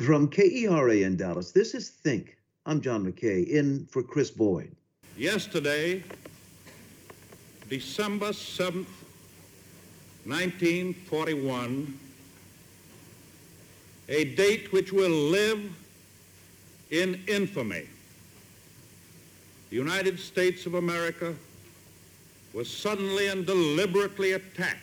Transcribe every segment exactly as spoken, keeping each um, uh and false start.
From K E R A in Dallas, this is Think. I'm John McKay, in for Chris Boyd. Yesterday, December seventh, nineteen forty-one, a date which will live in infamy. The United States of America was suddenly and deliberately attacked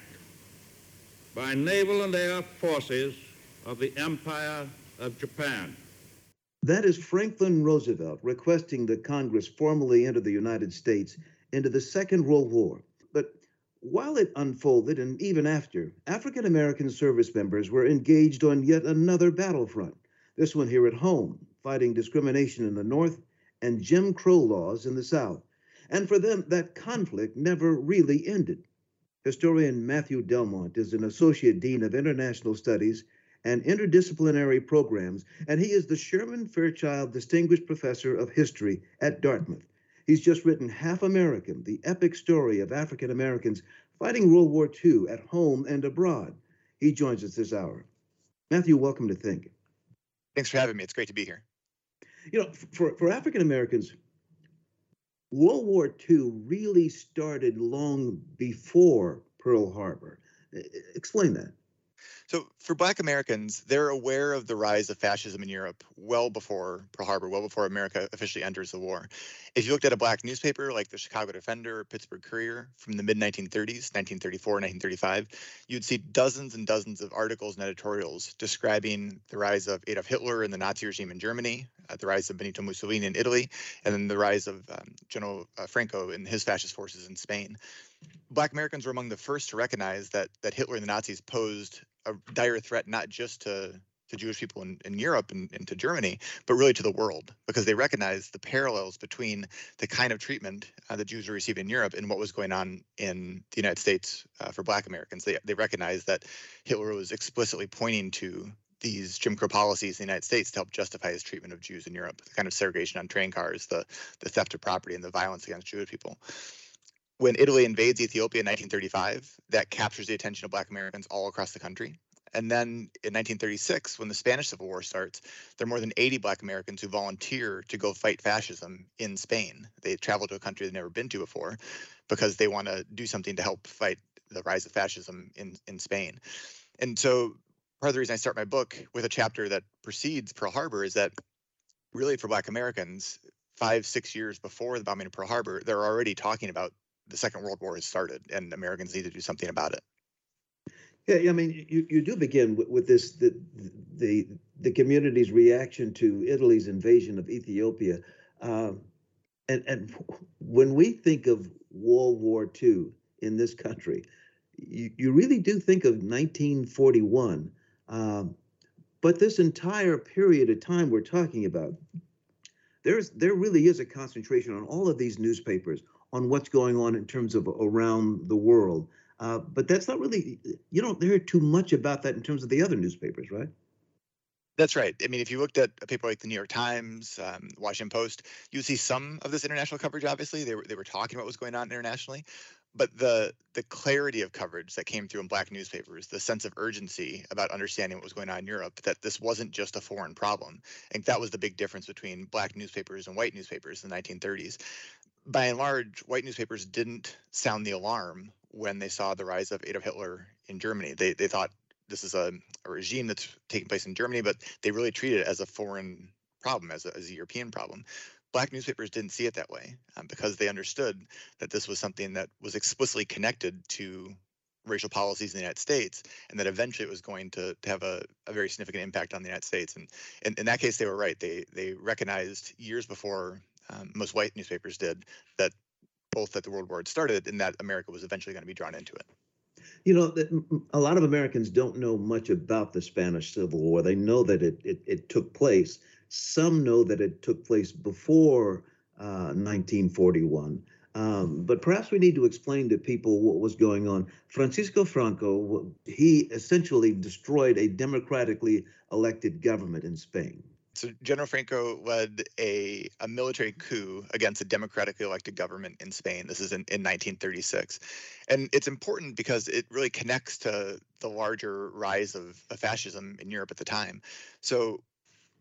by naval and air forces of the Empire of Japan. That is Franklin Roosevelt requesting that Congress formally enter the United States into the Second World War. But while it unfolded, and even after, African American service members were engaged on yet another battlefront, this one here at home, fighting discrimination in the North and Jim Crow laws in the South. And for them, that conflict never really ended. Historian Matthew Delmont is an Associate Dean of International Studies and Interdisciplinary Programs, and he is the Sherman Fairchild Distinguished Professor of History at Dartmouth. He's just written Half American, the epic story of African Americans fighting World War Two at home and abroad. He joins us this hour. Matthew, welcome to Think. Thanks for having me. It's great to be here. You know, for, for African Americans, World War Two really started long before Pearl Harbor. Explain that. So for Black Americans, they're aware of the rise of fascism in Europe well before Pearl Harbor, well before America officially enters the war. If you looked at a Black newspaper like the Chicago Defender or Pittsburgh Courier from the mid nineteen thirties, nineteen thirty-four, nineteen thirty-five, you'd see dozens and dozens of articles and editorials describing the rise of Adolf Hitler and the Nazi regime in Germany, uh, the rise of Benito Mussolini in Italy, and then the rise of um, General uh, Franco and his fascist forces in Spain. Black Americans were among the first to recognize that that Hitler and the Nazis posed a dire threat not just to, to Jewish people in, in Europe and, and to Germany, but really to the world, because they recognized the parallels between the kind of treatment uh, that Jews were receiving in Europe and what was going on in the United States uh, for Black Americans. They, they recognized that Hitler was explicitly pointing to these Jim Crow policies in the United States to help justify his treatment of Jews in Europe, the kind of segregation on train cars, the, the theft of property, and the violence against Jewish people. When Italy invades Ethiopia in nineteen thirty-five, that captures the attention of Black Americans all across the country. And then in nineteen thirty-six, when the Spanish Civil War starts, there are more than eighty Black Americans who volunteer to go fight fascism in Spain. They travel to a country they've never been to before because they want to do something to help fight the rise of fascism in, in Spain. And so part of the reason I start my book with a chapter that precedes Pearl Harbor is that really for Black Americans, five, six years before the bombing of Pearl Harbor, they're already talking about the Second World War has started and Americans need to do something about it. Yeah, I mean, you, you do begin with, with this, the, the the community's reaction to Italy's invasion of Ethiopia. Um, and, and when we think of World War Two in this country, you, you really do think of nineteen forty-one. Um, but this entire period of time we're talking about, there's there really is a concentration on all of these newspapers on what's going on in terms of around the world. Uh, but that's not really, you don't hear too much about that in terms of the other newspapers, right? That's right. I mean, if you looked at a paper like the New York Times, um, Washington Post, you would see some of this international coverage, obviously. They were, they were talking about what's going on internationally. But the the clarity of coverage that came through in Black newspapers, the sense of urgency about understanding what was going on in Europe, that this wasn't just a foreign problem. I think that was the big difference between Black newspapers and white newspapers in the nineteen thirties. By and large, white newspapers didn't sound the alarm when they saw the rise of Adolf Hitler in Germany. They they thought this is a, a regime that's taking place in Germany, but they really treated it as a foreign problem, as a, as a European problem. Black newspapers didn't see it that way um, because they understood that this was something that was explicitly connected to racial policies in the United States, and that eventually it was going to, to have a, a very significant impact on the United States. And in, in that case, they were right. They they recognized years before um, most white newspapers did that both that the World War had started and that America was eventually going to be drawn into it. You know, a lot of Americans don't know much about the Spanish Civil War. They know that it it, it took place. Some know that it took place before uh, nineteen forty-one. Um, but perhaps we need to explain to people what was going on. Francisco Franco, he essentially destroyed a democratically elected government in Spain. So General Franco led a, a military coup against a democratically elected government in Spain. This is in, in nineteen thirty-six. And it's important because it really connects to the larger rise of, of fascism in Europe at the time. So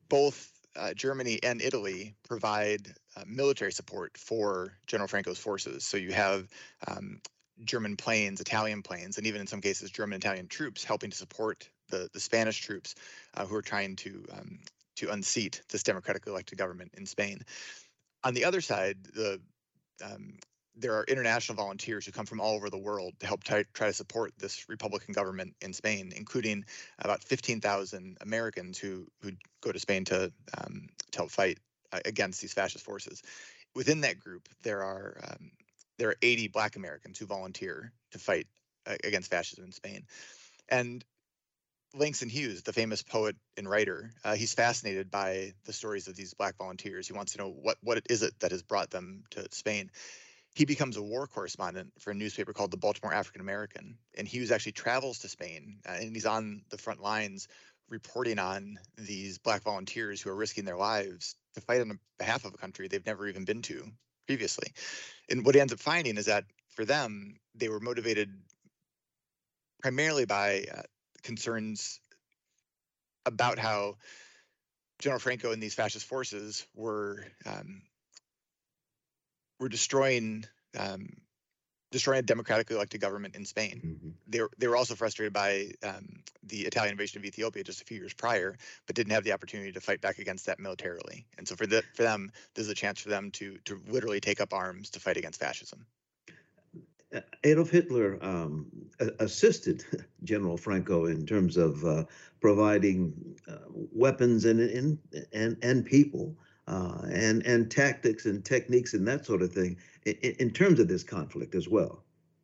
both uh, Germany and Italy provide uh, military support for General Franco's forces. So you have um, German planes, Italian planes, and even in some cases German Italian troops helping to support the, the Spanish troops uh, who are trying to um, to unseat this democratically elected government in Spain. On the other side, the um, there are international volunteers who come from all over the world to help try, try to support this Republican government in Spain, including about fifteen thousand Americans who who go to Spain to um, to help fight uh, against these fascist forces. Within that group, there are um, there are eighty Black Americans who volunteer to fight uh, against fascism in Spain. And Langston Hughes, the famous poet and writer, uh, he's fascinated by the stories of these Black volunteers. He wants to know what what is it that has brought them to Spain. He becomes a war correspondent for a newspaper called the Baltimore African American, and Hughes actually travels to Spain, uh, and he's on the front lines reporting on these Black volunteers who are risking their lives to fight on behalf of a country they've never even been to previously. And what he ends up finding is that for them, they were motivated primarily by uh, concerns about how General Franco and these fascist forces were um, were destroying um, destroying a democratically elected government in Spain. Mm-hmm. They were they were also frustrated by um, the Italian invasion of Ethiopia just a few years prior, but didn't have the opportunity to fight back against that militarily. And so for the for them, this is a chance for them to to literally take up arms to fight against fascism. Adolf Hitler um, assisted General Franco in terms of uh, providing uh, weapons and and and, and people. Uh, and and tactics and techniques and that sort of thing in, in terms of this conflict as well.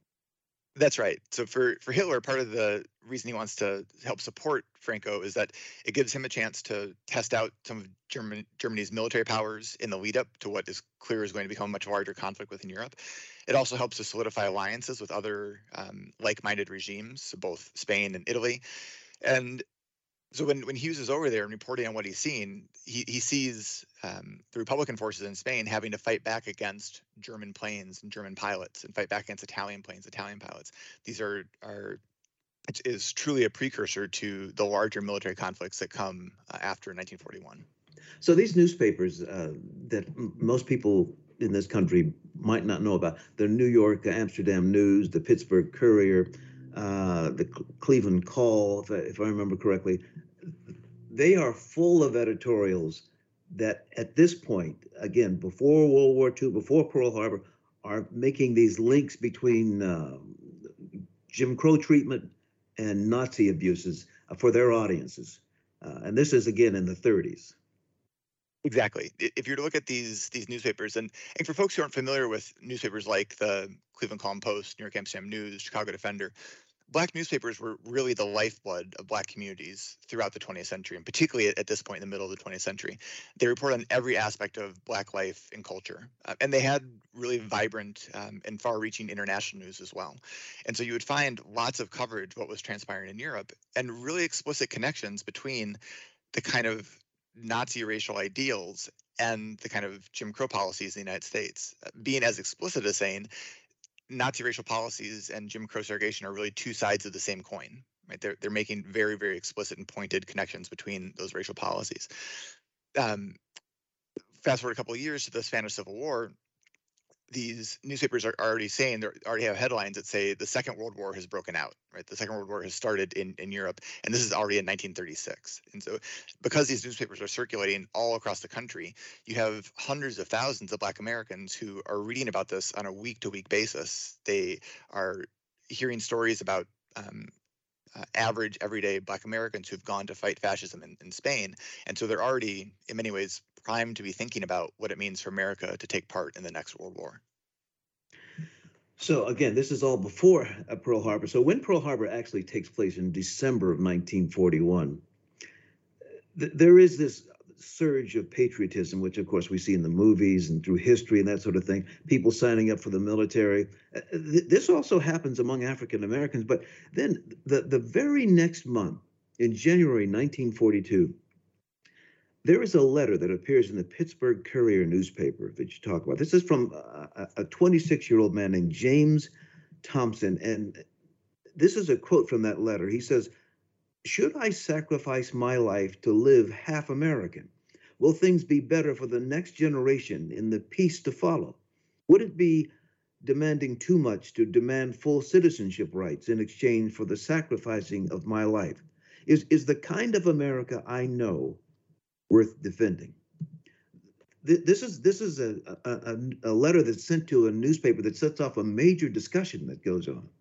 That's right. So for, for Hitler, part of the reason he wants to help support Franco is that it gives him a chance to test out some of German, Germany's military powers in the lead up to what is clear is going to become a much larger conflict within Europe. It also helps to solidify alliances with other um, like-minded regimes, so both Spain and Italy. And so when, when Hughes is over there and reporting on what he's seen, he, he sees um, the Republican forces in Spain having to fight back against German planes and German pilots and fight back against Italian planes, Italian pilots. These are, are it is truly a precursor to the larger military conflicts that come uh, after nineteen forty-one. So these newspapers uh, that m- most people in this country might not know about, the New York, Amsterdam News, the Pittsburgh Courier, uh, the C- Cleveland Call, if I, if I remember correctly, they are full of editorials that at this point, again, before World War Two, before Pearl Harbor, are making these links between uh, Jim Crow treatment and Nazi abuses uh, for their audiences. Uh, and this is, again, in the thirties. Exactly. If you're to look at these these newspapers, and, and for folks who aren't familiar with newspapers like the Cleveland Call and Post, New York Amsterdam News, Chicago Defender, Black newspapers were really the lifeblood of Black communities throughout the twentieth century, and particularly at, at this point in the middle of the twentieth century. They report on every aspect of Black life and culture, uh, and they had really vibrant um, and far-reaching international news as well. And so you would find lots of coverage of what was transpiring in Europe, and really explicit connections between the kind of Nazi racial ideals and the kind of Jim Crow policies in the United States, uh, being as explicit as saying Nazi racial policies and Jim Crow segregation are really two sides of the same coin, right? They're they're making very, very explicit and pointed connections between those racial policies. Um, fast forward a couple of years to the Spanish Civil War, these newspapers are already saying, they already have headlines that say the Second World War has broken out, right? The Second World War has started in, in Europe, and this is already in nineteen thirty-six. And so because these newspapers are circulating all across the country, you have hundreds of thousands of Black Americans who are reading about this on a week-to-week basis. They are hearing stories about um, uh, average, everyday Black Americans who've gone to fight fascism in, in Spain. And so they're already, in many ways, primed to be thinking about what it means for America to take part in the next World War. So again, this is all before uh, Pearl Harbor. So when Pearl Harbor actually takes place in December of nineteen forty-one, th- there is this surge of patriotism, which of course we see in the movies and through history and that sort of thing, people signing up for the military. Uh, th- this also happens among African Americans. But then the, the very next month, in January nineteen forty-two, there is a letter that appears in the Pittsburgh Courier newspaper that you talk about. This is from a twenty-six-year-old man named James Thompson. And this is a quote from that letter. He says, "Should I sacrifice my life to live half American? Will things be better for the next generation in the peace to follow? Would it be demanding too much to demand full citizenship rights in exchange for the sacrificing of my life? Is, is the kind of America I know worth defending? This is this is a, a, a letter that's sent to a newspaper that sets off a major discussion that goes on.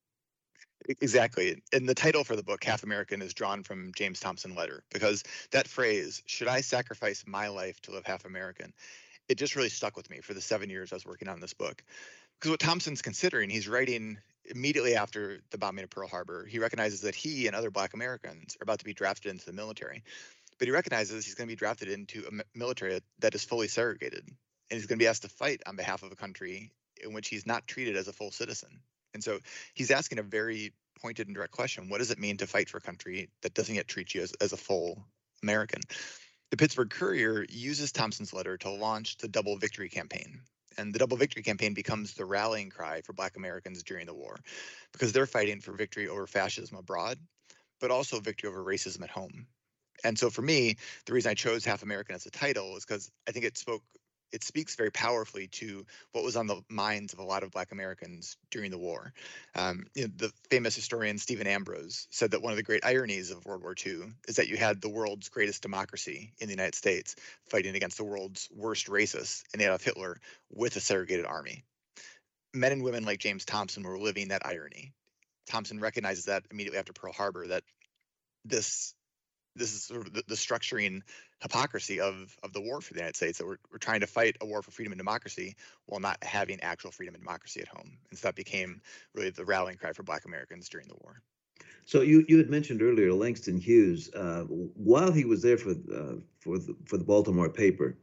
Exactly. And the title for the book, Half American, is drawn from James Thompson's letter, because that phrase, should I sacrifice my life to live half American, it just really stuck with me for the seven years I was working on this book. Because what Thompson's considering, he's writing immediately after the bombing of Pearl Harbor. He recognizes that he and other Black Americans are about to be drafted into the military. But he recognizes he's going to be drafted into a military that is fully segregated. And he's going to be asked to fight on behalf of a country in which he's not treated as a full citizen. And so he's asking a very pointed and direct question. What does it mean to fight for a country that doesn't yet treat you as, as a full American? The Pittsburgh Courier uses Thompson's letter to launch the Double Victory campaign. And the Double Victory campaign becomes the rallying cry for Black Americans during the war, because they're fighting for victory over fascism abroad, but also victory over racism at home. And so for me, the reason I chose Half American as a title is because I think it spoke, it speaks very powerfully to what was on the minds of a lot of Black Americans during the war. Um, you know, the famous historian Stephen Ambrose said that one of the great ironies of World War Two is that you had the world's greatest democracy in the United States fighting against the world's worst racists in Adolf Hitler with a segregated army. Men and women like James Thompson were living that irony. Thompson recognizes that immediately after Pearl Harbor, that this this is sort of the, the structuring hypocrisy of of the war for the United States, that we're, we're trying to fight a war for freedom and democracy while not having actual freedom and democracy at home. And so that became really the rallying cry for Black Americans during the war. So you, you had mentioned earlier Langston Hughes. Uh, while he was there for uh, for the, for the Baltimore paper,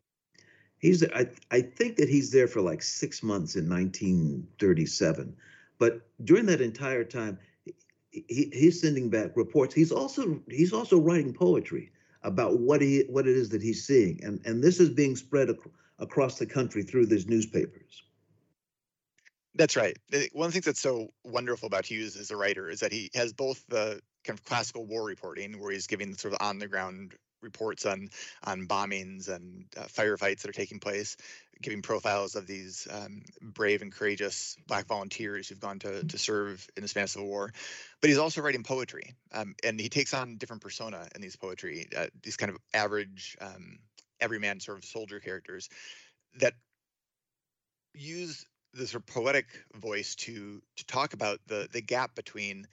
he's I I think that he's there for like six months in nineteen thirty-seven. But during that entire time, He, he's sending back reports. He's also he's also writing poetry about what he what it is that he's seeing, and and this is being spread ac across the country through these newspapers. That's right. One of the things that's so wonderful about Hughes as a writer is that he has both the kind of classical war reporting, where he's giving sort of on the ground reports on on bombings and uh, firefights that are taking place, giving profiles of these um, brave and courageous Black volunteers who've gone to to serve in the Spanish Civil War. But he's also writing poetry, um, and he takes on different persona in these poetry, uh, these kind of average, um, everyman sort of soldier characters that use this sort of poetic voice to to talk about the the gap between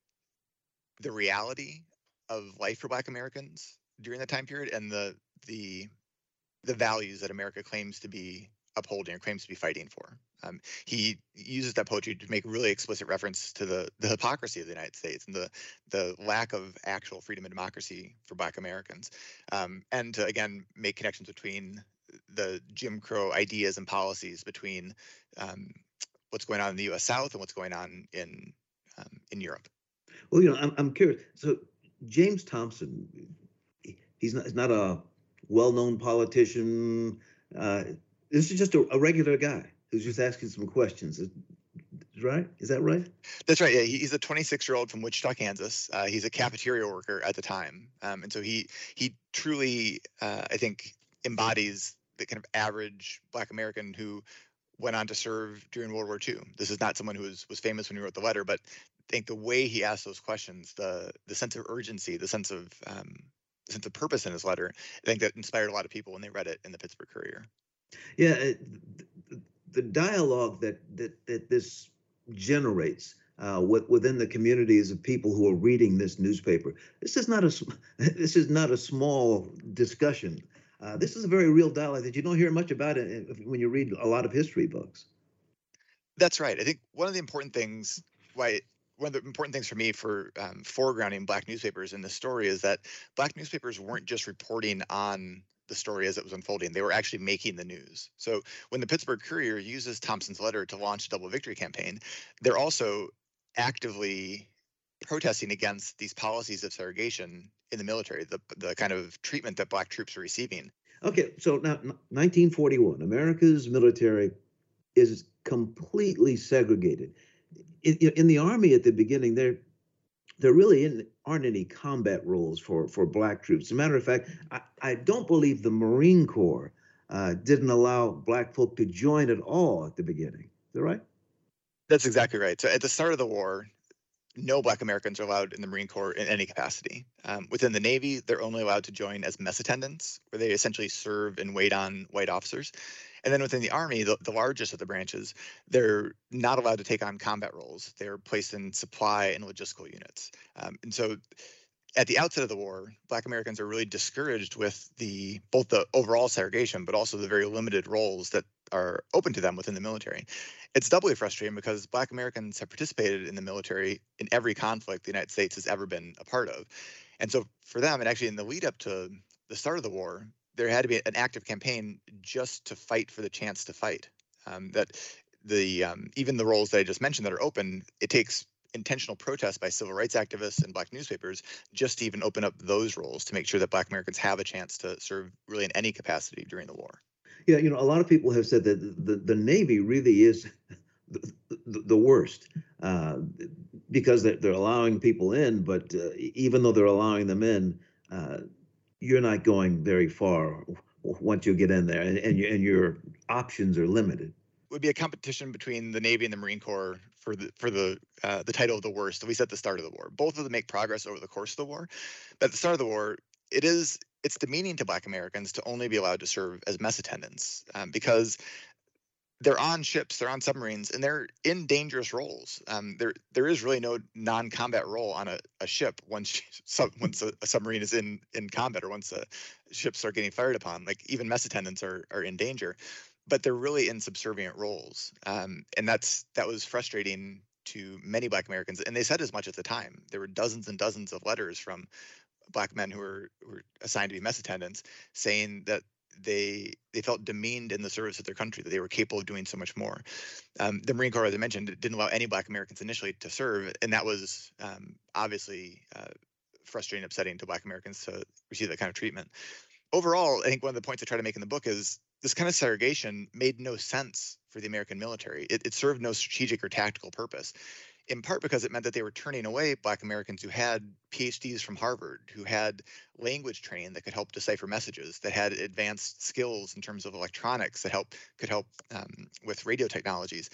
the reality of life for Black Americans during that time period and the the the values that America claims to be upholding or claims to be fighting for. Um, he uses that poetry to make really explicit reference to the the hypocrisy of the United States and the the lack of actual freedom and democracy for Black Americans, um, and to again make connections between the Jim Crow ideas and policies between um, what's going on in the U S South and what's going on in um, in Europe. Well, you know, I'm I'm curious. So James Thompson, he's not he's not a well-known politician. Uh, this is just a, a regular guy who's just asking some questions. Is, right? Is that right? That's right. Yeah, he's a twenty-six-year-old from Wichita, Kansas. Uh, he's a cafeteria worker at the time, um, and so he he truly, uh, I think, embodies the kind of average Black American who went on to serve during World War Two. This is not someone who was was famous when he wrote the letter, but I think the way he asked those questions, the the sense of urgency, the sense of um, the sense of purpose in his letter, I think that inspired a lot of people when they read it in the Pittsburgh Courier. Yeah, it, the, the dialogue that that that this generates uh, within the communities of people who are reading this newspaper. This is not a this is not a small discussion. Uh, this is a very real dialogue that you don't hear much about it when you read a lot of history books. That's right. I think one of the important things, why one of the important things for me for um, foregrounding Black newspapers in this story is that Black newspapers weren't just reporting on the story as it was unfolding. They were actually making the news. So when the Pittsburgh Courier uses Thompson's letter to launch the Double Victory campaign, they're also actively protesting against these policies of segregation in the military, the the kind of treatment that Black troops are receiving. Okay, so now nineteen forty-one, America's military is completely segregated. In, in the Army at the beginning, they're there really in, aren't any combat roles for, for black troops. As a matter of fact, I, I don't believe the Marine Corps uh, didn't allow black folk to join at all at the beginning. Is that right? That's exactly right. So at the start of the war, no Black Americans are allowed in the Marine Corps in any capacity. Um, within the Navy, they're only allowed to join as mess attendants, where they essentially serve and wait on white officers. And then within the Army, the, the largest of the branches, they're not allowed to take on combat roles. They're placed in supply and logistical units. Um, and so at the outset of the war, Black Americans are really discouraged with the both the overall segregation, but also the very limited roles that are open to them within the military. It's doubly frustrating because Black Americans have participated in the military in every conflict the United States has ever been a part of. And so for them, and actually in the lead up to the start of the war, there had to be an active campaign just to fight for the chance to fight. Um, that the um, even the roles that I just mentioned that are open, it takes intentional protest by civil rights activists and black newspapers just to even open up those roles to make sure that Black Americans have a chance to serve really in any capacity during the war. Yeah, you know, a lot of people have said that the, the Navy really is the, the, the worst uh, because they're, they're allowing people in, but uh, even though they're allowing them in, uh, you're not going very far once you get in there, and, and, you, and your options are limited. It would be a competition between the Navy and the Marine Corps for the for the uh, the title of the worst, at least at the start of the war. Both of them make progress over the course of the war, but at the start of the war, it is it's demeaning to Black Americans to only be allowed to serve as mess attendants um, because they're on ships, they're on submarines, and they're in dangerous roles. Um, there there is really no non-combat role on a, a ship once sub, once a, a submarine is in in combat, or once a ships start getting fired upon. Like even mess attendants are are in danger, but they're really in subservient roles, um, and that's that was frustrating to many Black Americans, and they said as much at the time. There were dozens and dozens of letters from Black men who were, who were assigned to be mess attendants saying that they they felt demeaned in the service of their country, that they were capable of doing so much more. Um, the Marine Corps, as I mentioned, didn't allow any Black Americans initially to serve, and that was um, obviously uh, frustrating and upsetting to Black Americans to receive that kind of treatment. Overall, I think one of the points I try to make in the book is this kind of segregation made no sense for the American military. It, it served no strategic or tactical purpose, in part because it meant that they were turning away Black Americans who had P H Ds from Harvard, who had language training that could help decipher messages, that had advanced skills in terms of electronics that help could help um, with radio technologies.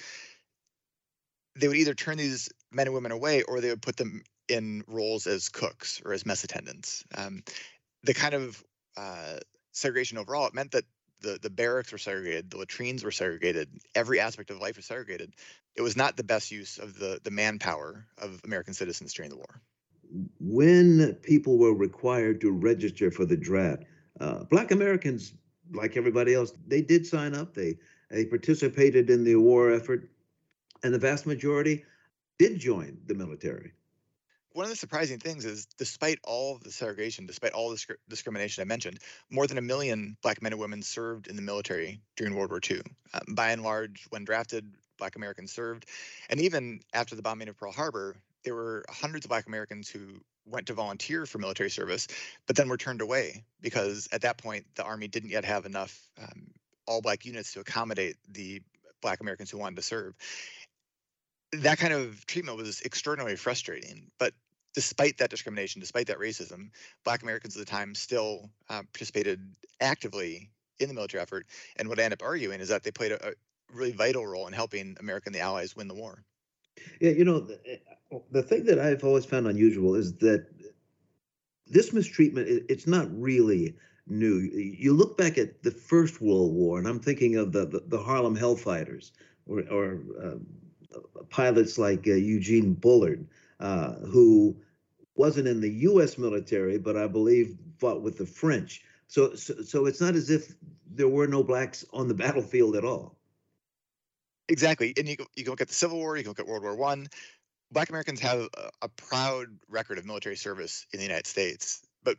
They would either turn these men and women away, or they would put them in roles as cooks or as mess attendants. Um, the kind of uh, segregation overall, it meant that the the barracks were segregated, the latrines were segregated, every aspect of life was segregated. It was not the best use of the the manpower of American citizens during the war. When people were required to register for the draft, uh, Black Americans, like everybody else, they did sign up. They they participated in the war effort, and the vast majority did join the military. One of the surprising things is, despite all of the segregation, despite all the disc- discrimination I mentioned, more than a million Black men and women served in the military during World War Two. Um, by and large, when drafted, Black Americans served. And even after the bombing of Pearl Harbor, there were hundreds of Black Americans who went to volunteer for military service, but then were turned away because at that point, the Army didn't yet have enough um, all Black units to accommodate the Black Americans who wanted to serve. That kind of treatment was extraordinarily frustrating. But despite that discrimination, despite that racism, Black Americans at the time still uh, participated actively in the military effort. And what I end up arguing is that they played a, a really vital role in helping America and the Allies win the war. Yeah, you know, the, the thing that I've always found unusual is that this mistreatment, it's not really new. You look back at the First World War, and I'm thinking of the, the, the Harlem Hellfighters, or, or uh, pilots like uh, Eugene Bullard, uh, who wasn't in the U S military, but I believe fought with the French. So, so, so it's not as if there were no blacks on the battlefield at all. Exactly. And you, you can look at the Civil War, you can look at World War One. Black Americans have a, a proud record of military service in the United States, but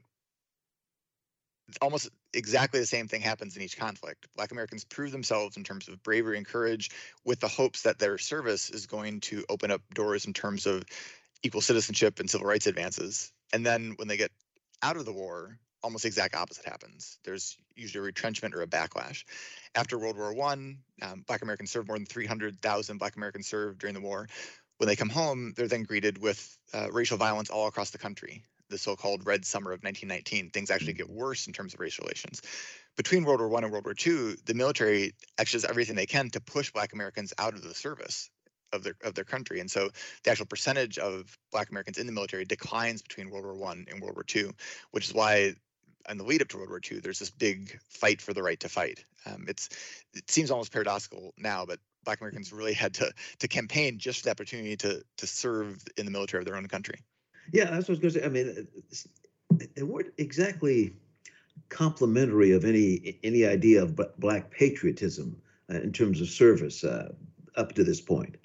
almost exactly the same thing happens in each conflict. Black Americans prove themselves in terms of bravery and courage with the hopes that their service is going to open up doors in terms of equal citizenship and civil rights advances. And then when they get out of the war, almost the exact opposite happens. There's usually a retrenchment or a backlash. After World War One, um, Black Americans served, more than three hundred thousand Black Americans served during the war. When they come home, they're then greeted with uh, racial violence all across the country. The so-called Red Summer of nineteen nineteen, things actually get worse in terms of race relations. Between World War One and World War Two, the military actually does everything they can to push Black Americans out of the service of their of their country, and so the actual percentage of Black Americans in the military declines between World War One and World War Two, which is why in the lead up to World War Two, there's this big fight for the right to fight. Um, it's it seems almost paradoxical now, but Black Americans really had to to campaign just for the opportunity to to serve in the military of their own country. Yeah, that's what I was going to say. I mean, they weren't exactly complimentary of any any idea of Black patriotism uh, in terms of service uh, up to this point.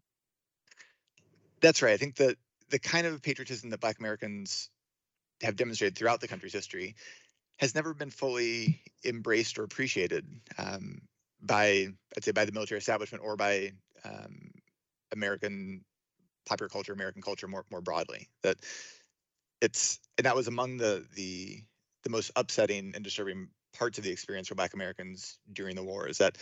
That's right. I think that the kind of patriotism that Black Americans have demonstrated throughout the country's history has never been fully embraced or appreciated um, by, I'd say, by the military establishment or by um, American popular culture, American culture more more broadly. That it's and that was among the the the most upsetting and disturbing parts of the experience for Black Americans during the war is that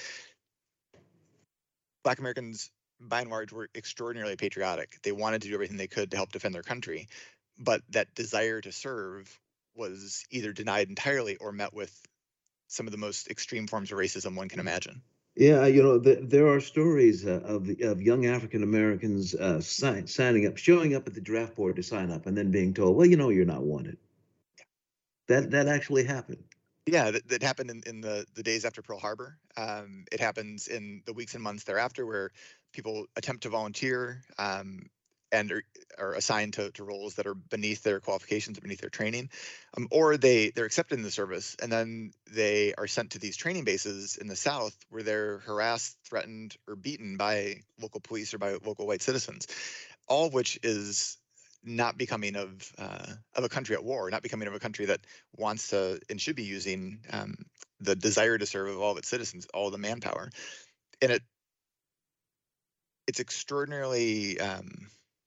Black Americans, by and large, were extraordinarily patriotic. They wanted to do everything they could to help defend their country, but that desire to serve was either denied entirely or met with some of the most extreme forms of racism one can imagine. Yeah, you know, the, there are stories uh, of of young African Americans uh, sign, signing up, showing up at the draft board to sign up, and then being told, "Well, you know, you're not wanted." That that actually happened. Yeah, that, that happened in, in the the days after Pearl Harbor. Um, it happens in the weeks and months thereafter, where people attempt to volunteer um, and are, are assigned to, to roles that are beneath their qualifications, beneath their training, um, or they they're accepted in the service, and then they are sent to these training bases in the South where they're harassed, threatened, or beaten by local police or by local white citizens, all of which is not becoming of uh, of a country at war, not becoming of a country that wants to and should be using um, the desire to serve of all of its citizens, all the manpower, and it it's extraordinarily um,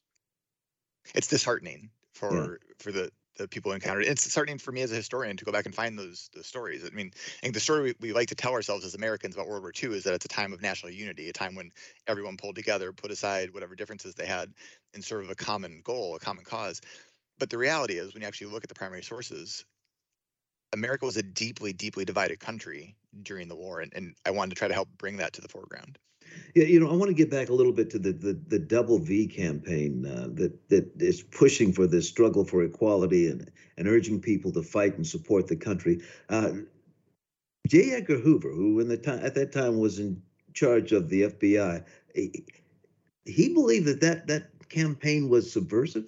it's disheartening for yeah. for the the people encountered. It's disheartening for me as a historian to go back and find those those stories. I mean, I think the story we, we like to tell ourselves as Americans about World War Two is that it's a time of national unity, a time when everyone pulled together, put aside whatever differences they had in sort of a common goal, a common cause. But the reality is, when you actually look at the primary sources, America was a deeply, deeply divided country during the war, and, and I wanted to try to help bring that to the foreground. Yeah, you know, I want to get back a little bit to the the, the Double V campaign uh, that that is pushing for this struggle for equality and and urging people to fight and support the country. Uh, J. Edgar Hoover, who in the time at that time was in charge of the F B I, he, he believed that, that that campaign was subversive.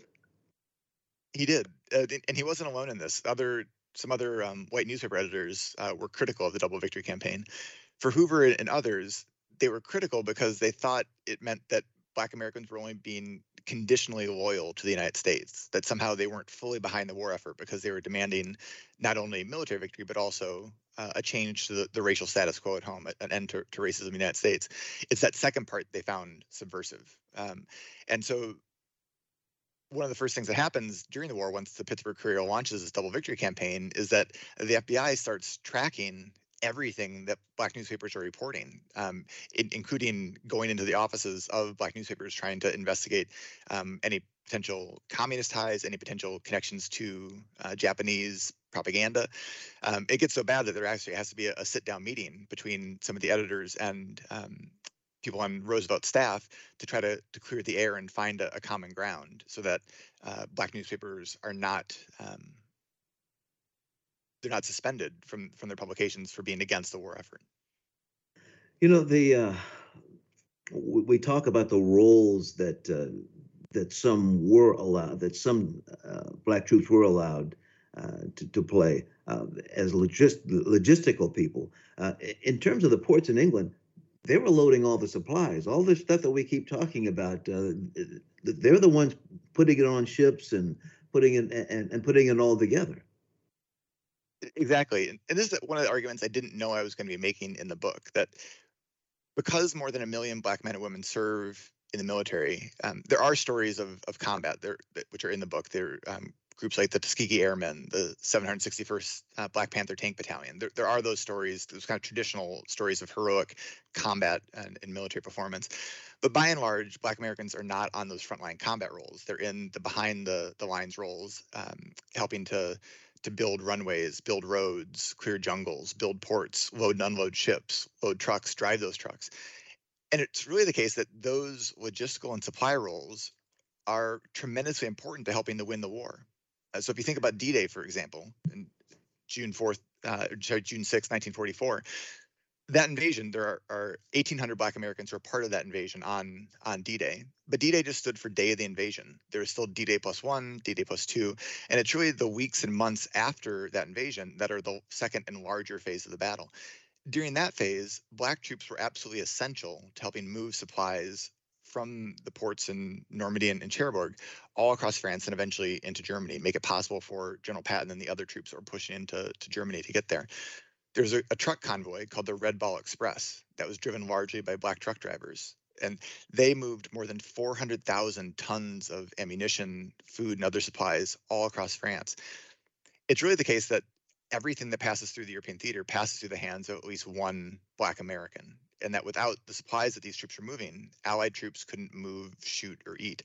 He did, uh, and he wasn't alone in this. Other some other um, white newspaper editors uh, were critical of the Double Victory campaign. For Hoover and others, they were critical because they thought it meant that Black Americans were only being conditionally loyal to the United States, that somehow they weren't fully behind the war effort because they were demanding not only military victory, but also uh, a change to the, the racial status quo at home, an end to, to racism in the United States. It's that second part they found subversive. Um, and so one of the first things that happens during the war, once the Pittsburgh Courier launches this Double Victory campaign, is that the F B I starts tracking everything that Black newspapers are reporting, um, in, including going into the offices of Black newspapers trying to investigate um, any potential communist ties, any potential connections to uh, Japanese propaganda. Um, it gets so bad that there actually has to be a, a sit-down meeting between some of the editors and um, people on Roosevelt's staff to try to, to clear the air and find a, a common ground so that uh, Black newspapers are not um, they're not suspended from from their publications for being against the war effort. You know, the uh, we, we talk about the roles that uh, that some were allowed, that some uh, Black troops were allowed uh, to, to play uh, as logist logistical people. Uh, in terms of the ports in England, they were loading all the supplies, all this stuff that we keep talking about. Uh, they're the ones putting it on ships and putting it and, and putting it all together. Exactly. And, and this is one of the arguments I didn't know I was going to be making in the book, that because more than a million Black men and women serve in the military, um, there are stories of, of combat there, which are in the book. They're um, groups like the Tuskegee Airmen, the seven hundred sixty-first uh, Black Panther Tank Battalion. There, there are those stories, those kind of traditional stories of heroic combat and, and military performance. But by and large, Black Americans are not on those frontline combat roles. They're in the behind the, the lines roles, um, helping to to build runways, build roads, clear jungles, build ports, load and unload ships, load trucks, drive those trucks. And it's really the case that those logistical and supply roles are tremendously important to helping to win the war. Uh, so if you think about D-Day, for example, in June fourth, uh, sorry, June sixth, nineteen forty-four, that invasion, there are, are eighteen hundred Black Americans who are part of that invasion on, on D-Day. But D-Day just stood for Day of the Invasion. There is still D-Day plus one, D-Day plus two, and it's really the weeks and months after that invasion that are the second and larger phase of the battle. During that phase, Black troops were absolutely essential to helping move supplies from the ports in Normandy and, and Cherbourg all across France and eventually into Germany, make it possible for General Patton and the other troops that were pushing into to Germany to get there. There's a, a truck convoy called the Red Ball Express that was driven largely by Black truck drivers. And they moved more than four hundred thousand tons of ammunition, food, and other supplies all across France. It's really the case that everything that passes through the European theater passes through the hands of at least one Black American, and that without the supplies that these troops were moving, Allied troops couldn't move, shoot, or eat.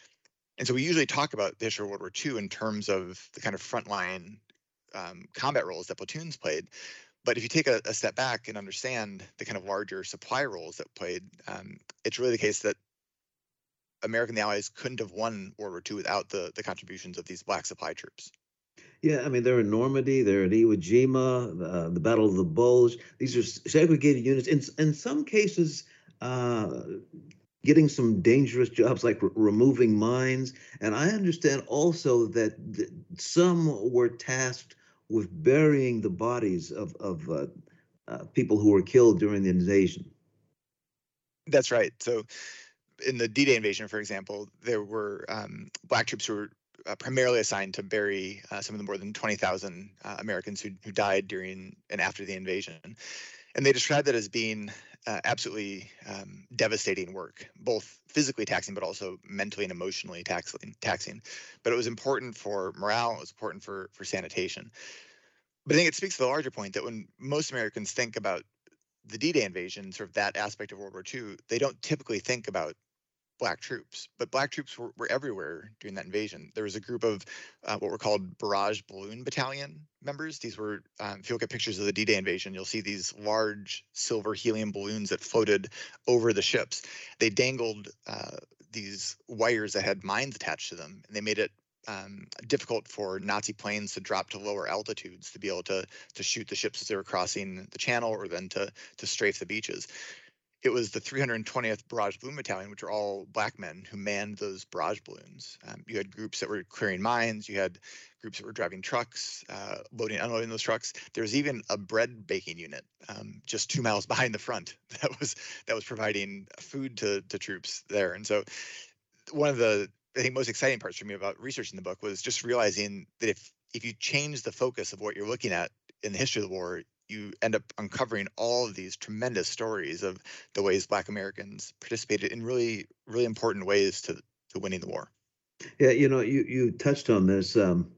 And so we usually talk about the history of World War Two in terms of the kind of frontline um, combat roles that platoons played. But if you take a, a step back and understand the kind of larger supply roles that played, um, it's really the case that America and the Allies couldn't have won World War Two without the, the contributions of these Black supply troops. Yeah, I mean, they're in Normandy, they're at Iwo Jima, uh, the Battle of the Bulge. These are segregated units. In, in some cases, uh, getting some dangerous jobs like r- removing mines. And I understand also that th- some were tasked with burying the bodies of, of uh, uh, people who were killed during the invasion. That's right. So in the D-Day invasion, for example, there were um, Black troops who were uh, primarily assigned to bury uh, some of the more than twenty thousand uh, Americans who, who died during and after the invasion. And they described it as being uh, absolutely um, devastating work, both physically taxing, but also mentally and emotionally taxing. taxing. But it was important for morale, it was important for, for sanitation. But I think it speaks to the larger point that when most Americans think about the D-Day invasion, sort of that aspect of World War Two, they don't typically think about Black troops, but Black troops were, were everywhere during that invasion. There was a group of uh, what were called Barrage Balloon Battalion members. These were, um, if you look at pictures of the D-Day invasion, you'll see these large silver helium balloons that floated over the ships. They dangled uh, these wires that had mines attached to them, and they made it um, difficult for Nazi planes to drop to lower altitudes to be able to to shoot the ships as they were crossing the channel or then to to strafe the beaches. It was the three hundred twentieth Barrage Balloon Battalion, which are all Black men who manned those barrage balloons. Um, you had groups that were clearing mines. You had groups that were driving trucks, uh, loading and unloading those trucks. There was even a bread baking unit um, just two miles behind the front that was that was providing food to to troops there. And so one of the, I think, most exciting parts for me about researching the book was just realizing that if if you change the focus of what you're looking at in the history of the war, you end up uncovering all of these tremendous stories of the ways Black Americans participated in really, really important ways to, to winning the war. Yeah, you know, you, you touched on this. Um,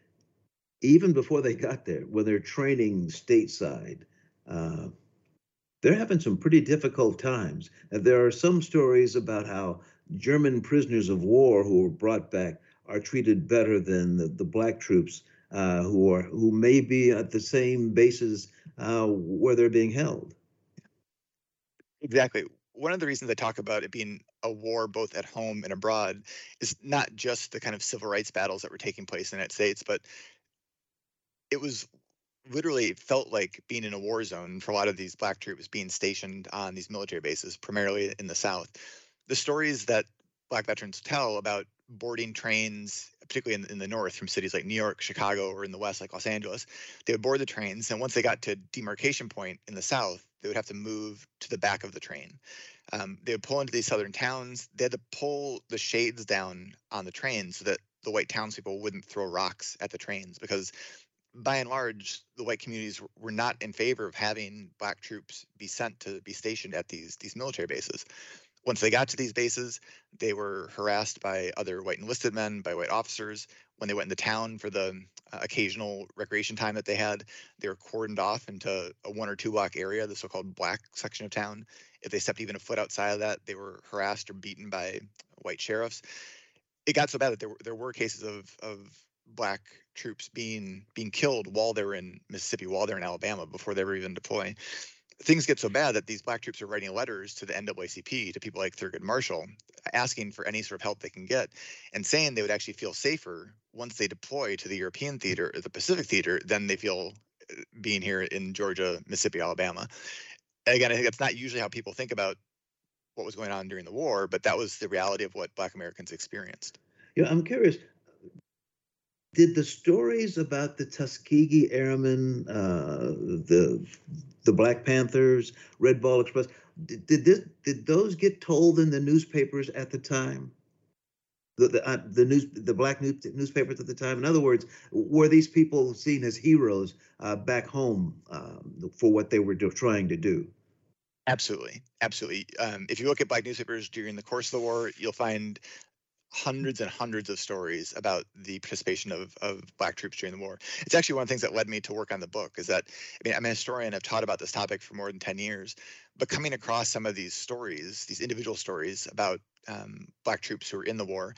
even before they got there, when they're training stateside, uh, they're having some pretty difficult times. And there are some stories about how German prisoners of war who were brought back are treated better than the, the Black troops uh, who are who may be at the same bases uh, where they're being held. Exactly. One of the reasons I talk about it being a war both at home and abroad is not just the kind of civil rights battles that were taking place in the United States, but it was literally it felt like being in a war zone for a lot of these Black troops being stationed on these military bases, primarily in the South. The stories that Black veterans tell about boarding trains, particularly in, in the North, from cities like New York, Chicago, or in the West, like Los Angeles, they would board the trains, and once they got to demarcation point in the South, they would have to move to the back of the train. Um, they would pull into these southern towns. They had to pull the shades down on the train so that the white townspeople wouldn't throw rocks at the trains, because by and large, the white communities were not in favor of having Black troops be sent to be stationed at these these military bases. Once they got to these bases, they were harassed by other white enlisted men, by white officers. when they went into town for the uh, occasional recreation time that they had, they were cordoned off into a one or two block area, the so-called black section of town. If they stepped even a foot outside of that, they were harassed or beaten by white sheriffs. It got so bad that there were, there were cases of, of black troops being being killed while they were in Mississippi, while they're in Alabama, before they were even deployed. Things get so bad that these black troops are writing letters to the N double A C P, to people like Thurgood Marshall, asking for any sort of help they can get, and saying they would actually feel safer once they deploy to the European theater or the Pacific theater than they feel being here in Georgia, Mississippi, Alabama. Again, I think that's not usually how people think about what was going on during the war, but that was the reality of what Black Americans experienced. Yeah, I'm curious. Did the stories about the Tuskegee Airmen, uh, the the Black Panthers, Red Ball Express, did did, this, did those get told in the newspapers at the time? The the, uh, the news the black news, newspapers at the time. In other words, were these people seen as heroes uh, back home um, for what they were do, trying to do? Absolutely, absolutely. Um, if you look at black newspapers during the course of the war, you'll find hundreds and hundreds of stories about the participation of, of black troops during the war. It's actually one of the things that led me to work on the book, is that, I mean, I'm a historian, I've taught about this topic for more than ten years, but coming across some of these stories, these individual stories about um, black troops who were in the war,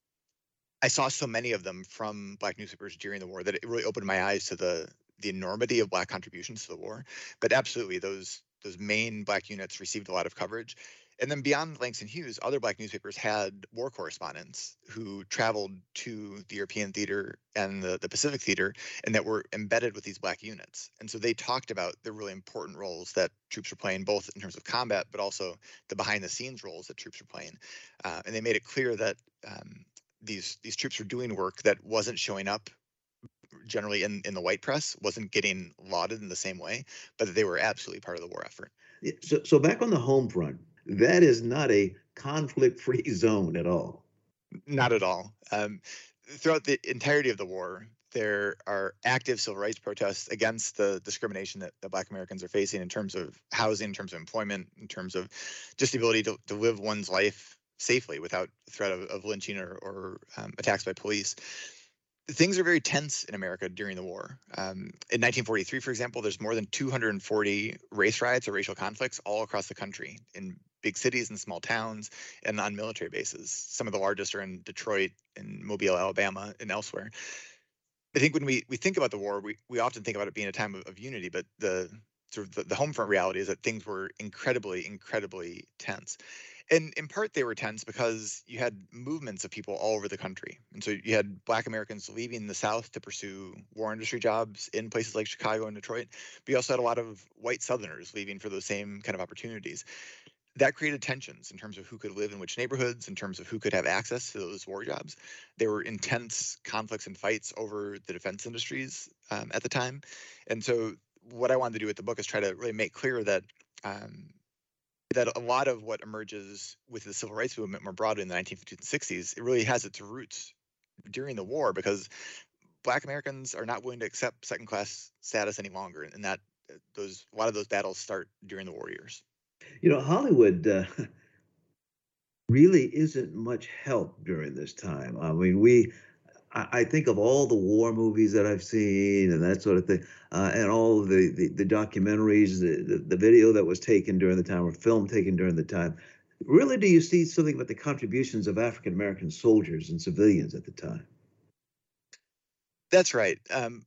I saw so many of them from black newspapers during the war that it really opened my eyes to the the enormity of black contributions to the war. But absolutely, those those main black units received a lot of coverage. And then beyond Langston Hughes, other black newspapers had war correspondents who traveled to the European theater and the, the Pacific theater, and that were embedded with these black units. And so they talked about the really important roles that troops were playing, both in terms of combat, but also the behind the scenes roles that troops were playing. Uh, and they made it clear that um, these these troops were doing work that wasn't showing up generally in, in the white press, wasn't getting lauded in the same way, but that they were absolutely part of the war effort. So, so back on the home front, that is not a conflict-free zone at all. Not at all. Um, throughout the entirety of the war, there are active civil rights protests against the discrimination that, that Black Americans are facing in terms of housing, in terms of employment, in terms of just the ability to, to live one's life safely without threat of, of lynching or, or um, attacks by police. Things are very tense in America during the war. Um, in nineteen forty-three, for example, there's more than two hundred forty race riots or racial conflicts all across the country, in big cities and small towns and on military bases. Some of the largest are in Detroit and Mobile, Alabama, and elsewhere. I think when we, we think about the war, we, we often think about it being a time of, of unity, but the sort of the, the home front reality is that things were incredibly, incredibly tense. And in part, they were tense because you had movements of people all over the country. And so you had Black Americans leaving the South to pursue war industry jobs in places like Chicago and Detroit. But you also had a lot of white Southerners leaving for those same kind of opportunities. That created tensions in terms of who could live in which neighborhoods, in terms of who could have access to those war jobs. There were intense conflicts and fights over the defense industries um, at the time. And so what I wanted to do with the book is try to really make clear that um, that a lot of what emerges with the civil rights movement more broadly in the nineteen fifties and sixties, it really has its roots during the war, because Black Americans are not willing to accept second-class status any longer, and that those a lot of those battles start during the war years. You know, Hollywood uh, really isn't much help during this time. I mean, we. I think of all the war movies that I've seen and that sort of thing, uh, and all the, the, the documentaries, the, the, the video that was taken during the time, or film taken during the time. Really, do you see something about the contributions of African American soldiers and civilians at the time? That's right. Um,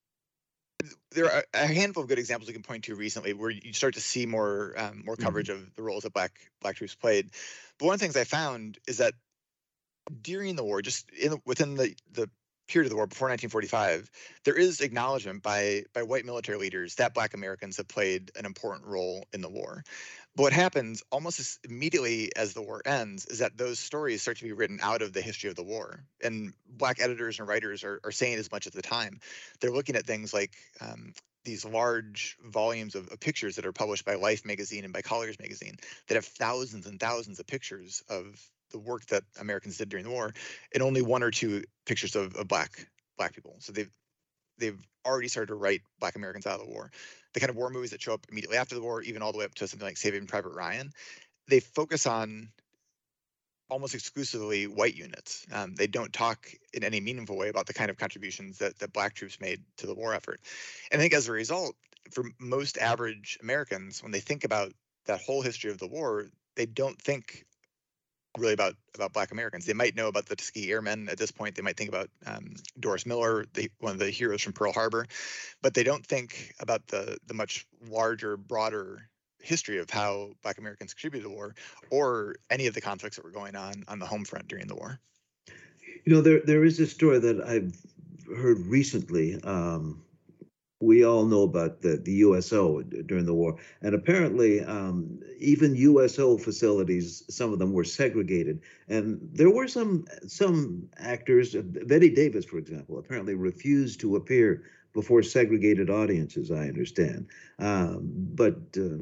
there are a handful of good examples we can point to recently where you start to see more um, more coverage mm-hmm. of the roles that black black troops played. But one of the things I found is that during the war, just in, within the, the period of the war before nineteen forty-five, there is acknowledgement by by white military leaders that Black Americans have played an important role in the war. But what happens almost as immediately as the war ends is that those stories start to be written out of the history of the war. And Black editors and writers are, are saying as much at the time. They're looking at things like um, these large volumes of, of pictures that are published by Life magazine and by Collier's magazine that have thousands and thousands of pictures of the work that Americans did during the war, and only one or two pictures of, of black black people. So they've they've already started to write Black Americans out of the war. The kind of war movies that show up immediately after the war, even all the way up to something like Saving Private Ryan, they focus on almost exclusively white units. Um, they don't talk in any meaningful way about the kind of contributions that, that Black troops made to the war effort. And I think as a result, for most average Americans, when they think about that whole history of the war, they don't think really about about Black Americans. They might know about the Tuskegee Airmen at this point. They might think about um, Doris Miller, the, one of the heroes from Pearl Harbor, but they don't think about the the much larger, broader history of how Black Americans contributed to the war, or any of the conflicts that were going on on the home front during the war. You know, there there is a story that I've heard recently. Um, we all know about the, the U S O during the war, and apparently um, even U S O facilities, some of them were segregated, and there were some some actors, Betty Davis, for example, apparently refused to appear before segregated audiences, I understand. Um, but uh,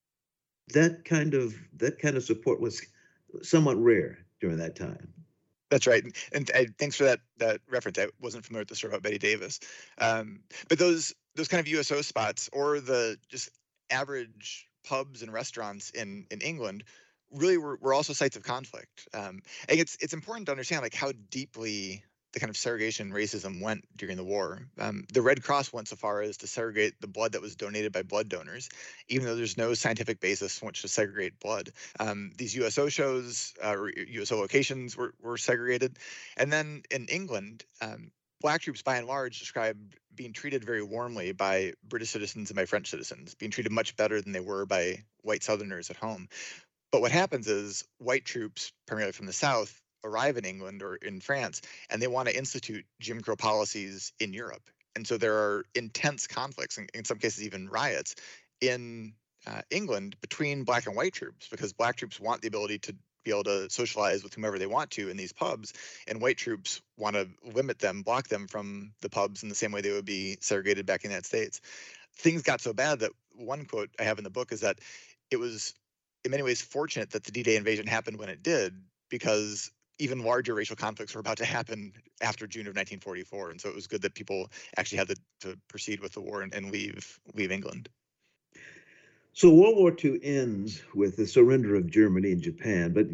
that kind of that kind of support was somewhat rare during that time. That's right, and, and, and thanks for that that reference. I wasn't familiar with the story about Betty Davis, um, but those those kind of U S O spots, or the just average pubs and restaurants in in England, really were, were also sites of conflict. Um, and it's it's important to understand like how deeply the kind of segregation racism went during the war. Um, the Red Cross went so far as to segregate the blood that was donated by blood donors, even though there's no scientific basis on which to segregate blood. Um, these U S O shows, uh, or U S O locations were, were segregated. And then in England, um, Black troops by and large described being treated very warmly by British citizens and by French citizens, being treated much better than they were by white Southerners at home. But what happens is white troops, primarily from the South, arrive in England or in France, and they want to institute Jim Crow policies in Europe. And so there are intense conflicts, and in some cases even riots, in uh, England between Black and white troops, because Black troops want the ability to be able to socialize with whomever they want to in these pubs, and white troops want to limit them, block them from the pubs in the same way they would be segregated back in the United States. Things got so bad that one quote I have in the book is that it was in many ways fortunate that the D-Day invasion happened when it did, because even larger racial conflicts were about to happen after June of nineteen forty-four. And so it was good that people actually had to, to proceed with the war and, and leave leave England. So World War Two ends with the surrender of Germany and Japan, but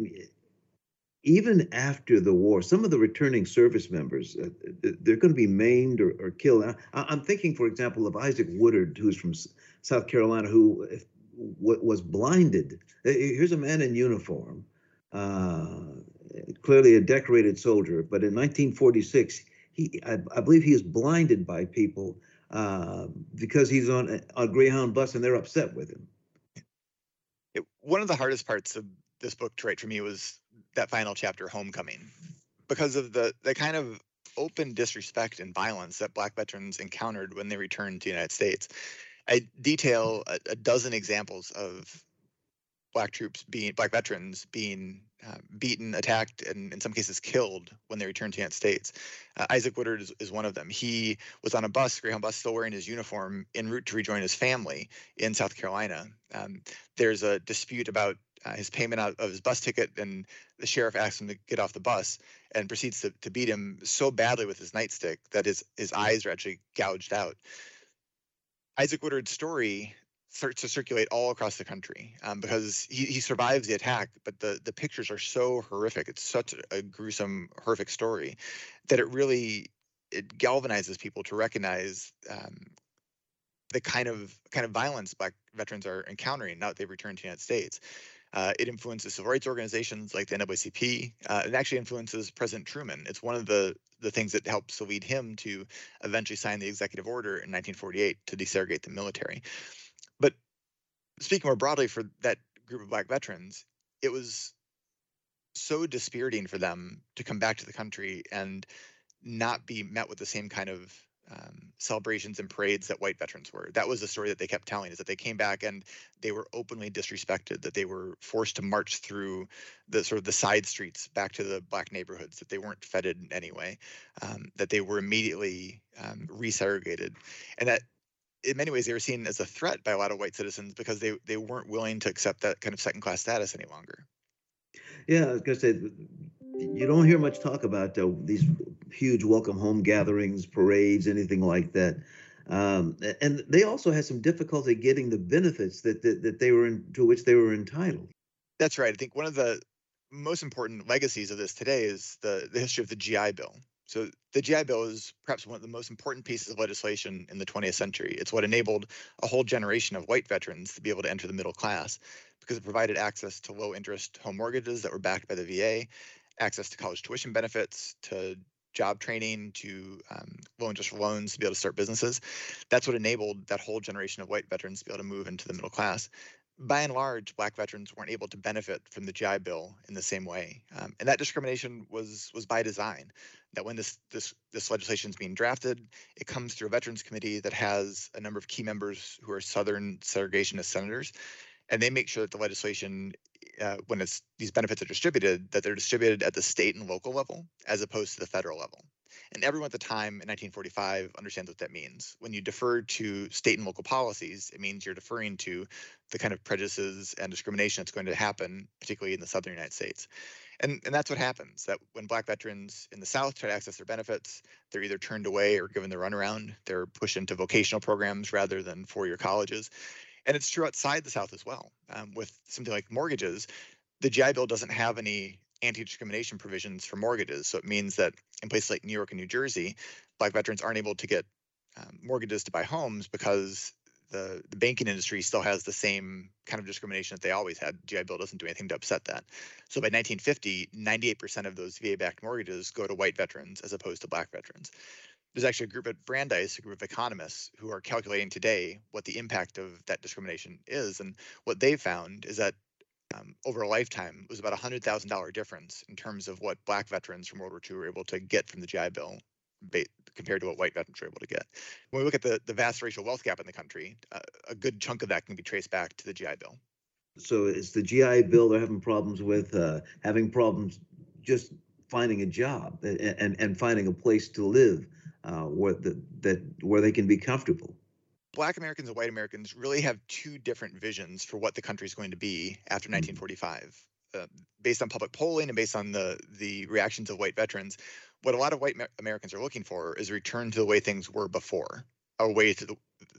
even after the war, some of the returning service members, uh, they're going to be maimed or, or killed. I, I'm thinking, for example, of Isaac Woodard, who's from South Carolina, who was blinded. Here's a man in uniform, uh, clearly a decorated soldier, but in nineteen forty-six, he, I, I believe he is blinded by people uh, because he's on a, a Greyhound bus and they're upset with him. It, one of the hardest parts of this book to write for me was that final chapter, Homecoming, because of the the kind of open disrespect and violence that Black veterans encountered when they returned to the United States. I detail a, a dozen examples of Black troops being, Black veterans being uh, beaten, attacked, and in some cases killed when they returned to the United States. Uh, Isaac Woodard is, is one of them. He was on a bus, Greyhound bus, still wearing his uniform, en route to rejoin his family in South Carolina. Um, there's a dispute about uh, his payment out of his bus ticket, and the sheriff asks him to get off the bus and proceeds to, to beat him so badly with his nightstick that his, his eyes are actually gouged out. Isaac Woodard's story starts to circulate all across the country um, because he, he survives the attack, but the, the pictures are so horrific. It's such a gruesome, horrific story that it really it galvanizes people to recognize um, the kind of kind of violence Black veterans are encountering now that they've returned to the United States. Uh, it influences civil rights organizations like the N double A C P. Uh, it actually influences President Truman. It's one of the the things that helps to lead him to eventually sign the executive order in nineteen forty-eight to desegregate the military. But speaking more broadly for that group of Black veterans, it was so dispiriting for them to come back to the country and not be met with the same kind of um, celebrations and parades that white veterans were. That was the story that they kept telling, is that they came back and they were openly disrespected, that they were forced to march through the sort of the side streets back to the Black neighborhoods, that they weren't feted in any way, um, that they were immediately um, resegregated, and that in many ways they were seen as a threat by a lot of white citizens because they, they weren't willing to accept that kind of second-class status any longer. Yeah, I was going to say, you don't hear much talk about uh, these huge welcome home gatherings, parades, anything like that. Um, and they also had some difficulty getting the benefits that that, that they were in, to which they were entitled. That's right. I think one of the most important legacies of this today is the, the history of the G I Bill. So the G I Bill is perhaps one of the most important pieces of legislation in the twentieth century. It's what enabled a whole generation of white veterans to be able to enter the middle class because it provided access to low interest home mortgages that were backed by the V A, access to college tuition benefits, to job training, to um, low interest loans to be able to start businesses. That's what enabled that whole generation of white veterans to be able to move into the middle class. By and large, Black veterans weren't able to benefit from the G I Bill in the same way, um, and that discrimination was was by design. That when this this this legislation is being drafted, it comes through a Veterans Committee that has a number of key members who are Southern segregationist senators, and they make sure that the legislation, uh, when it's these benefits are distributed, that they're distributed at the state and local level as opposed to the federal level. And everyone at the time in nineteen forty-five understands what that means. When you defer to state and local policies, it means you're deferring to the kind of prejudices and discrimination that's going to happen, particularly in the southern United States. And, and that's what happens, that when Black veterans in the South try to access their benefits, they're either turned away or given the runaround. They're pushed into vocational programs rather than four-year colleges. And it's true outside the South as well. Um, with something like mortgages, the G I Bill doesn't have any anti-discrimination provisions for mortgages. So it means that in places like New York and New Jersey, Black veterans aren't able to get um, mortgages to buy homes because the, the banking industry still has the same kind of discrimination that they always had. G I Bill doesn't do anything to upset that. So by nineteen fifty, ninety-eight percent of those V A-backed mortgages go to white veterans as opposed to Black veterans. There's actually a group at Brandeis, a group of economists who are calculating today what the impact of that discrimination is. And what they've found is that um, over a lifetime, it was about a one hundred thousand dollars difference in terms of what Black veterans from World War Two were able to get from the G I Bill ba- compared to what white veterans were able to get. When we look at the, the vast racial wealth gap in the country, uh, a good chunk of that can be traced back to the G I Bill. So it's the G I Bill they're having problems with, uh, having problems just finding a job and, and, and finding a place to live uh, where, the, that, where they can be comfortable. Black Americans and white Americans really have two different visions for what the country is going to be after nineteen forty-five. Uh, based on public polling and based on the, the reactions of white veterans, what a lot of white Americans are looking for is a return to the way things were before, a way to the,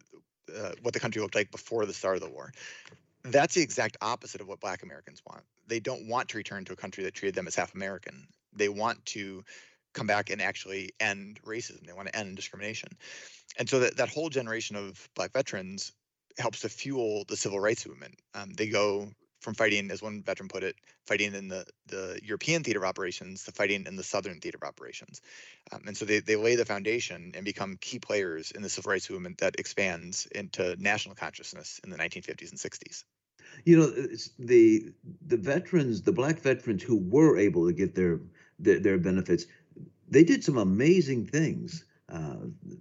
uh, what the country looked like before the start of the war. That's the exact opposite of what Black Americans want. They don't want to return to a country that treated them as half American. They want to come back and actually end racism. They want to end discrimination. And so that, that whole generation of Black veterans helps to fuel the civil rights movement. Um, they go from fighting, as one veteran put it, fighting in the, the European theater of operations to fighting in the Southern theater of operations. Um, and so they, they lay the foundation and become key players in the civil rights movement that expands into national consciousness in the nineteen fifties and sixties. You know, it's the the veterans, the Black veterans who were able to get their their, their benefits, they did some amazing things. Uh,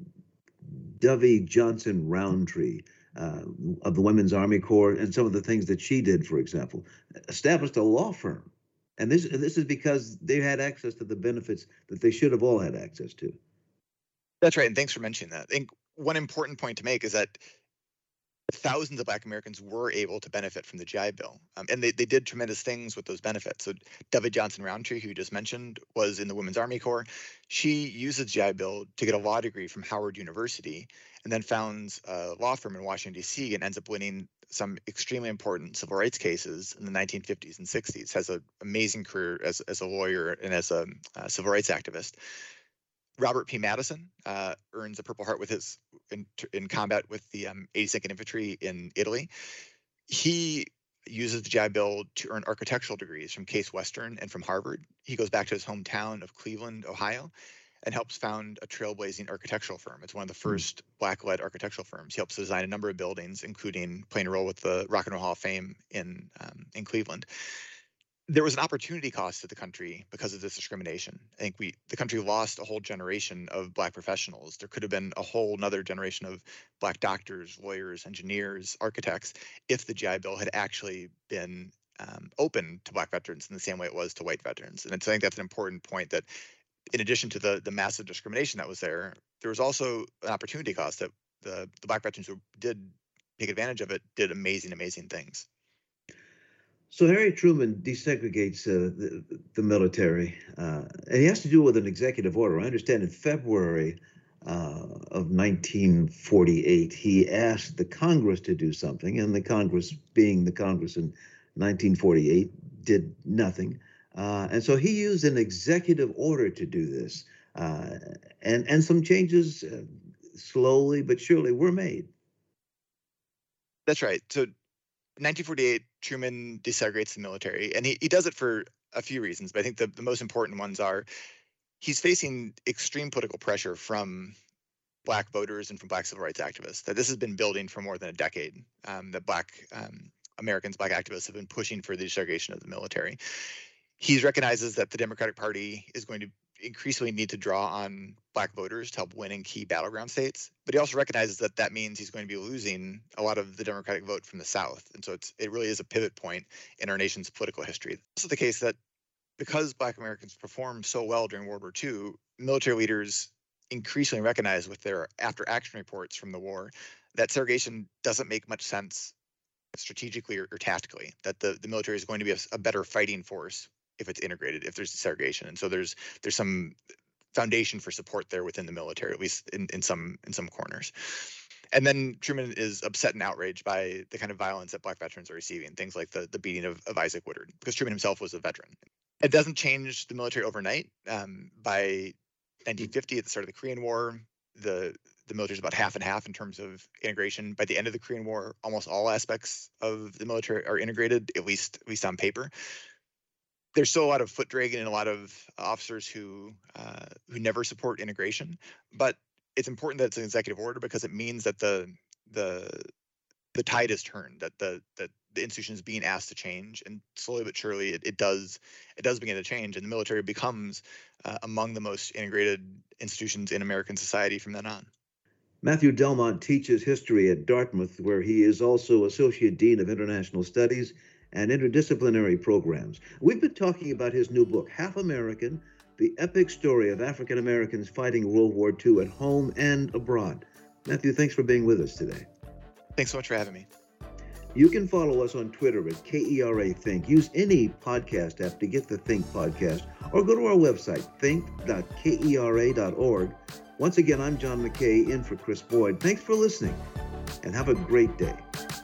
Dovey Johnson Roundtree uh, of the Women's Army Corps, and some of the things that she did, for example, established a law firm. And this, and this is because they had access to the benefits that they should have all had access to. That's right. And thanks for mentioning that. I think one important point to make is that thousands of Black Americans were able to benefit from the G I Bill. Um, and they, they did tremendous things with those benefits. So Dovey Johnson Roundtree, who you just mentioned, was in the Women's Army Corps. She used the G I Bill to get a law degree from Howard University and then founds a law firm in Washington, D C and ends up winning some extremely important civil rights cases in the nineteen fifties and sixties, has an amazing career as, as a lawyer and as a, a civil rights activist. Robert P. Madison uh, earns a Purple Heart with his in, in combat with the um, eighty-second Infantry in Italy. He uses the G I Bill to earn architectural degrees from Case Western and from Harvard. He goes back to his hometown of Cleveland, Ohio, and helps found a trailblazing architectural firm. It's one of the first mm. Black-led architectural firms. He helps design a number of buildings, including playing a role with the Rock and Roll Hall of Fame in um, in Cleveland. There was an opportunity cost to the country because of this discrimination. I think we, the country lost a whole generation of Black professionals. There could have been a whole another generation of Black doctors, lawyers, engineers, architects, if the G I Bill had actually been um, open to Black veterans in the same way it was to white veterans. And I think that's an important point, that in addition to the, the massive discrimination that was there, there was also an opportunity cost that the, the Black veterans who did take advantage of it did amazing, amazing things. So Harry Truman desegregates uh, the, the military, uh, and he has to do it with an executive order. I understand in February uh, of nineteen forty-eight, he asked the Congress to do something, and the Congress, being the Congress in nineteen forty-eight, did nothing. Uh, and so he used an executive order to do this. Uh, and, and some changes uh, slowly but surely were made. That's right. So nineteen forty-eight, Truman desegregates the military, and he, he does it for a few reasons, but I think the, the most important ones are he's facing extreme political pressure from Black voters and from Black civil rights activists, that this has been building for more than a decade, um, that Black um, Americans, Black activists have been pushing for the desegregation of the military. He recognizes that the Democratic Party is going to increasingly need to draw on Black voters to help win in key battleground states, but he also recognizes that that means he's going to be losing a lot of the Democratic vote from the South, and so it's it really is a pivot point in our nation's political history. It's also the case that because Black Americans performed so well during World War Two, military leaders increasingly recognize with their after-action reports from the war that segregation doesn't make much sense strategically or, or tactically, that the, the military is going to be a, a better fighting force if it's integrated, if there's segregation. And so there's there's some foundation for support there within the military, at least in, in some in some corners. And then Truman is upset and outraged by the kind of violence that Black veterans are receiving, things like the, the beating of, of Isaac Woodard, because Truman himself was a veteran. It doesn't change the military overnight. Um, by nineteen fifty, at the start of the Korean War, the the military is about half and half in terms of integration. By the end of the Korean War, almost all aspects of the military are integrated, at least at least on paper. There's still a lot of foot dragging and a lot of officers who uh, who never support integration, but it's important that it's an executive order because it means that the the the tide is turned, that the that the institution is being asked to change, and slowly but surely it, it does it does begin to change, and the military becomes uh, among the most integrated institutions in American society from then on. Matthew Delmont teaches history at Dartmouth, where he is also Associate Dean of International Studies and Interdisciplinary Programs. We've been talking about his new book, Half American, The Epic Story of African Americans Fighting World War Two at Home and Abroad. Matthew, thanks for being with us today. Thanks so much for having me. You can follow us on Twitter at K E R A Think. Use any podcast app to get the Think podcast, or go to our website, think dot kera dot org. Once again, I'm John McKay in for Chris Boyd. Thanks for listening, and have a great day.